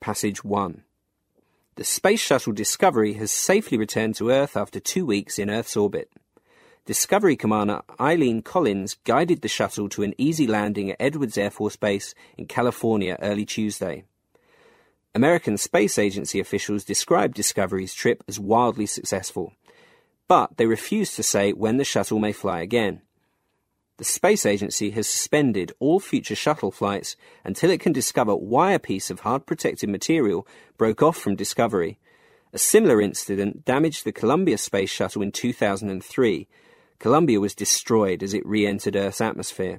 Passage 1. The Space Shuttle Discovery has safely returned to Earth after 2 weeks in Earth's orbit. Discovery Commander Eileen Collins guided the shuttle to an easy landing at Edwards Air Force Base in California early Tuesday. American Space Agency officials described Discovery's trip as wildly successful, but they refused to say when the shuttle may fly again. The Space Agency has suspended all future shuttle flights until it can discover why a piece of hard protected material broke off from Discovery. A similar incident damaged the Columbia Space Shuttle in 2003. Columbia was destroyed as it re-entered Earth's atmosphere.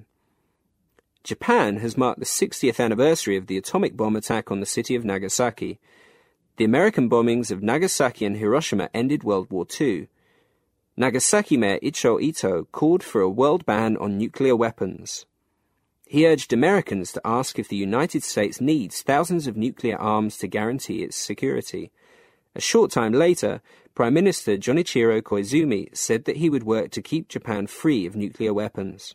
Japan has marked the 60th anniversary of the atomic bomb attack on the city of Nagasaki. The American bombings of Nagasaki and Hiroshima ended World War II. Nagasaki Mayor Icho Ito called for a world ban on nuclear weapons. He urged Americans to ask if the United States needs thousands of nuclear arms to guarantee its security. A short time later, Prime Minister Junichiro Koizumi said that he would work to keep Japan free of nuclear weapons.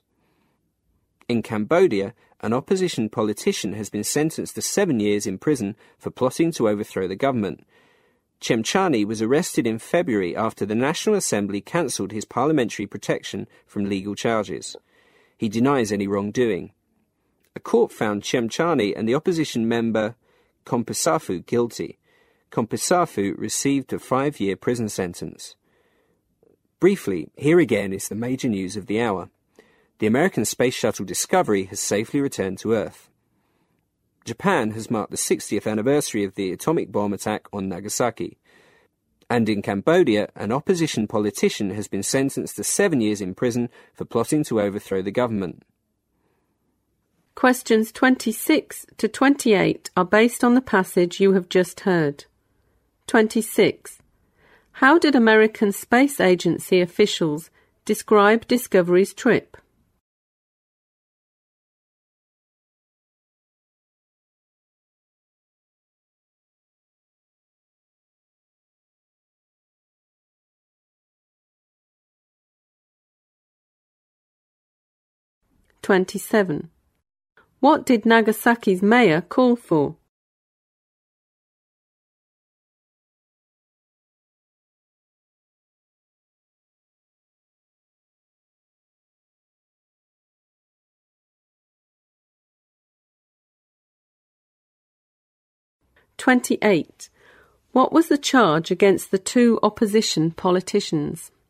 In Cambodia, an opposition politician has been sentenced to 7 years in prison for plotting to overthrow the government. Chem Chani was arrested in February after the National Assembly cancelled his parliamentary protection from legal charges. He denies any wrongdoing. A court found Chem Chani and the opposition member Kompisafu guilty. Kompisafu received a 5-year prison sentence. Briefly, here again is the major news of the hour. The American Space Shuttle Discovery has safely returned to Earth. Japan has marked the 60th anniversary of the atomic bomb attack on Nagasaki. And in Cambodia, an opposition politician has been sentenced to 7 years in prison for plotting to overthrow the government. Questions 26 to 28 are based on the passage you have just heard. 26. How did American Space Agency officials describe Discovery's trip? (27) What did Nagasaki's mayor call for? (28) What was the charge against the two opposition politicians?